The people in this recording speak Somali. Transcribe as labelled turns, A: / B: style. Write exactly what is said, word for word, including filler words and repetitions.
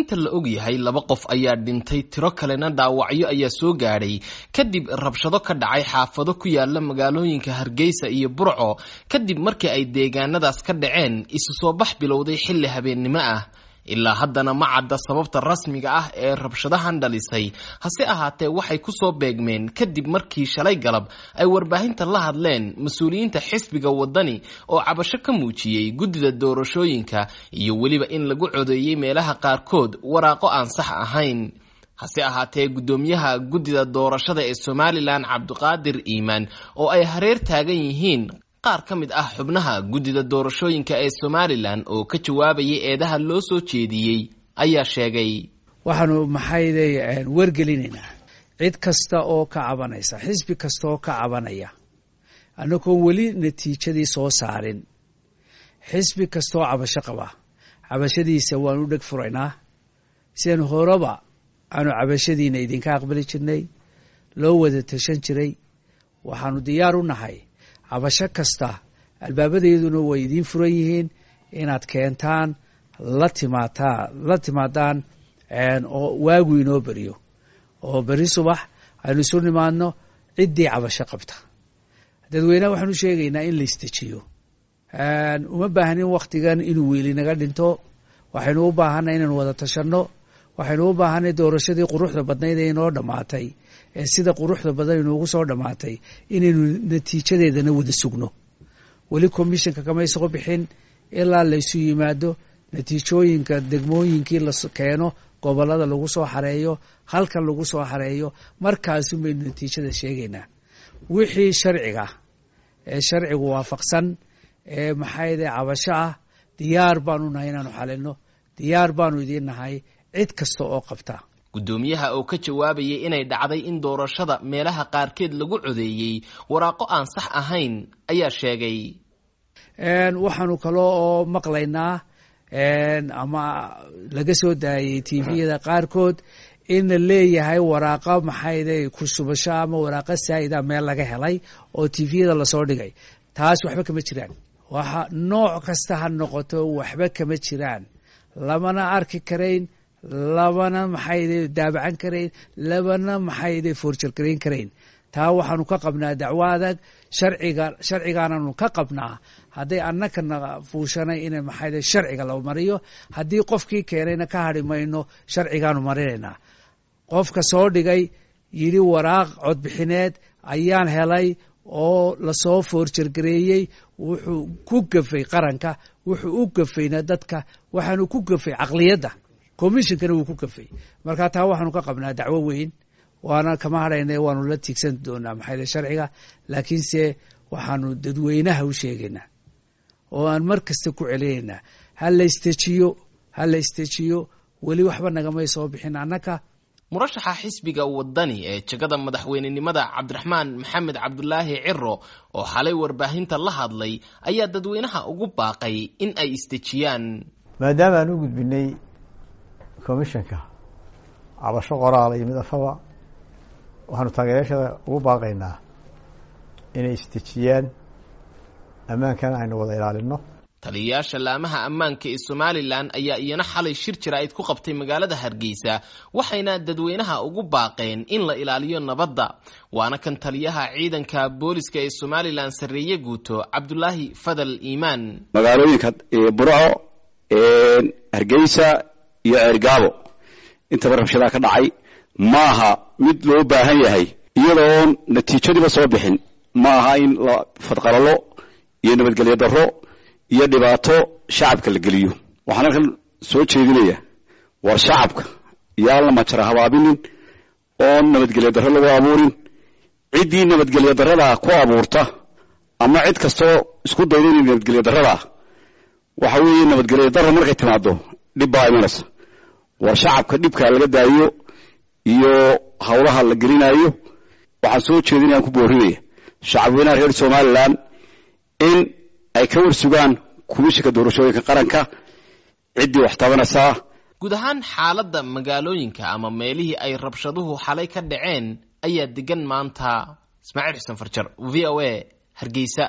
A: inta la og yahay laba qof ayaa dhintay tiro kalena dhaawacyo ayaa soo gaadhay kadib rabshado ka dhacay xaafado ku yaala magaalooyinka Hargeysa iyo Burco kadib markii ay deegaanadaas ka dhaceen isu soo bax bilowday xilli habeennimo ah ilaa haddana ma cadda sababta rasmiga ah ee rabshadahan dhalisay hase ahaatee waxay ku soo beegmeen kadib markii shalay galab ay warbaahinta la hadleen mas'uuliyiinta xisbiga wadani oo cabasho ka muujiyay guddida doorashooyinka iyo waliba in lagu codeeyay meelaha qaarkood waraaqo aan sax ahayn hase ahaatee gudoomiyaha guddida doorashada ee Somaliland Cabdiqaadir Iimaan oo ay hareer taagan yihiin qaar ka mid ah xubnaha guddida doorashooyinka ee Somaliland oo ka jawaabayay eedaha loo soo jeediyay ayaa sheegay
B: waxaanu maxayday wargelinaynaa cid kasta oo ka cabanaysa xisbi kasta oo ka cabanaya anagoo wali natiijadii soo saarin xisbi kasta oo cabasho qaba cabashadiisa waanu dhag furaynaa sidaan horeba aanu cabashadiina idinka aqbali jirnay loo wada tashan jiray waxaanu diyaar u nahay cabasho kasta albaabadeeduna way idin furan yihiin inaad keentaan la timaataa la timaadaan oo waagu inoo bariyo oo bari subax aynu isu nimaadno ciddii cabasho qabta dadweynaha waxaanu sheegaynaa in la istajiyo uma baahnin waqtigan inuu wiili naga dhinto waxaynu u baahanay inaan wada tashanno waxaynu u baahanay doorashadii quruxda badnayd ee inoo dhammaatay ee sida quruxda badan inoogu soo dhammaatay inaynu natiijadeedana wada sugno weli commissionka kama soo bixin ilaa la isu yimaado natiijooyinka degmooyinkii la keeno gobolada lagu soo xareeyo halkan lagu soo xareeyo markaas baynu natiijada sheegaynaa wixii sharciga ee sharcigu waafaqsan ee maxayde cabasho ah diyaar baanu nahay inaanu xalino diyaar baanu idin nahay cid kasta oo qabta
A: gudoomiyaha oo ka jawaabayay inay dhacday in doorashada meelaha qaarkeed lagu codeeyay waraaqo aan sax ahayn ayaa sheegay
B: een waxaanu kale oo maqlaynaa een ama laga soo daayay T V-yada qaarkood in la leeyahay waraaqa maxayday ku subasho ama waraaqa saayida meel laga helay oo T V-yada la soo dhigay taas waxba kama jiraan waxa nooc kasta ha noqoto waxba kama jiraan lamana arki karayn labana maxayde daabacan karayn labana maxayde forger karayn karayn taa waxaanu ka qabnaa dacwo adag sharciga sharcigaananu ka qabnaa haday annakana fuushanay in maxayde sharciga la mariyo hadii qofkii keenayna ka harimayno sharcigaanu marinayna qofka soo dhigay yiri waraaq cod bixineed ayaan helay oo la soo forger gareeyay wuxuu ku gafay qaranka wuxuu u gafayna dadka waxaanu ku gafay aqliyada commissionkana wuu ku gafay marka taa waxaanu ka qabnaa dacwo weyn waana kama haraynay waanu la tiigsan doonaa maxay sharciga laakiin se waxaanu dadweynaha u sheegaynaa oo aan mar kasta ku celeynaa hal la istajiyo hal la istajiyo wali waxba naga soo bixin annaka
A: murashaxa xisbiga wadani ee jagada madaxweynenimada Cabdiraxmaan Maxamed Cabdullaahi Ciro oo xalay warbaahinta la hadlay ayaa dadweynaha ugu baaqay in ay istajiyaan
C: maadaama aanu gudbinay commissionka cabasho qoraal iyo mid afaba waxaanu taageerayaashada ugu baaqaynaa inay istajiyaan ammaankana aynu wada ilaalino
A: taliyayaasha laamaha ammaanka ee Somaliland ayaa iyana xalay shir jiraa'id ku qabtay magaalada Hargeysa waxayna dadweynaha ugu baaqeen in la ilaaliyo nabadda waana kan taliyaha ciidanka booliska ee Somaliland Sareeye Guuto Cabdullaahi Fadal Iimaan
D: magaalooyinka ee Burco ee Hargeysa iyo Ergaabo inta rabshada ka dhacay maaha mid loo baahan yahay iyadoo natiijadiiba soo bixin maaha in la fadqalalo iyo nabadgelyo darro iyo dhibaato shacabka la geliyo waxaan halkan soo jeedinaya war shacabka yaa la majara habaabinin oo nabadgelyo darro lagu abuurin ciddii nabadgelyo darrada ku abuurta ama cid kastoo isku dayda inay nabadgelyo darrada waxa weeye nabadgelyo darro markay timaado dhib baa imanaysa war shacabka dhibka laga daayo iyo hawlaha la gelinayo waxaan soo jeedinayaan ku boorinaya shacabweynaha reer Somaliland in ay ka warsugaan komishanka doorashooyinka qaranka ciddii wax tabanaysa
A: guud ahaan xaaladda magaalooyinka ama meelihii ay rabshaduhu xalay ka dhaceen ayaa degan maanta Ismaaciil Xasan Farjar V O A Hargeysa.